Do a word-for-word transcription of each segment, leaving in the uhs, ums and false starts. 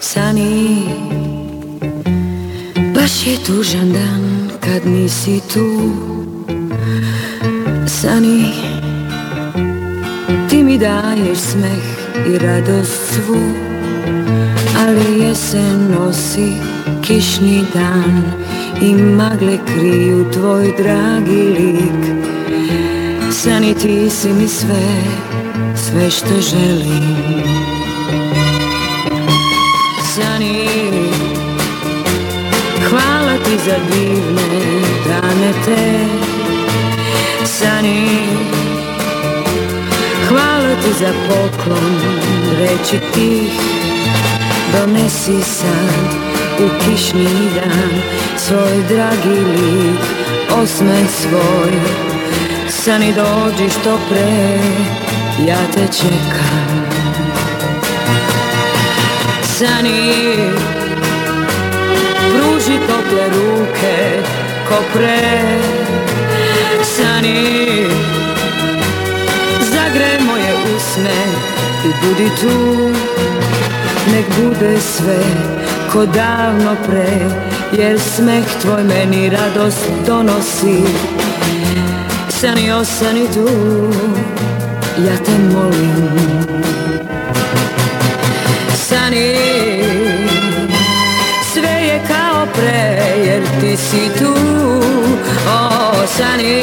Sani, baš je tužan dan kad nisi tu. Sani, ti mi daješ smeh i radost svu, ali jesen nosi kišni dan i magle kriju tvoj dragi lik. Sani, ti si mi sve, sve što želim. Sani, hvala ti za divne dane te. Sani, hvala ti za poklon reći tih. Donesi sad u kišni dan svoj dragi lik, osmeh svoj. Sani, dođi što pre, ja te čekam. Sani, pruži tople ruke ko pre. Sani, zagrej moje usne i budi tu. Nek bude sve ko davno pre, jer smeh tvoj meni radost donosi. Sani, ostani tu, ja te molim. Sani, sve je kao pre, jer ti si tu. O, Sani,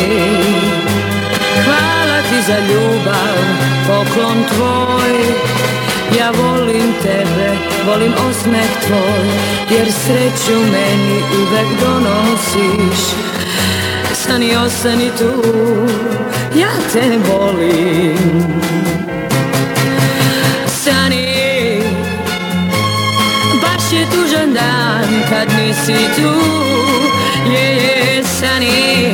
hvala ti za ljubav, poklon tvoj. Ja volim tebe, volim osmeh tvoj, jer sreću meni uvek donosiš. Sani, ostani tu, ja te volim. Sani, baš je tužan dan kad nisi tu. Je, je, Sani,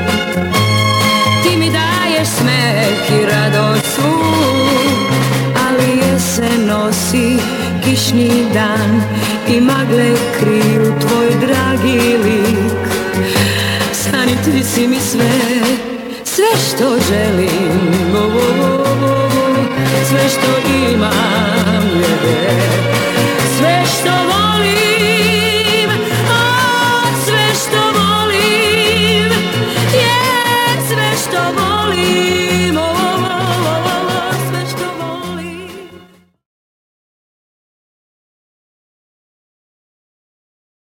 ti mi daješ smeh i radost svu, ali jesen nosi kišni dan i magle kriju tvoj dragi lik. Sani, ti si mi sve, sve što želim, oh, oh, oh, oh. Sve što imam je, sve što volim.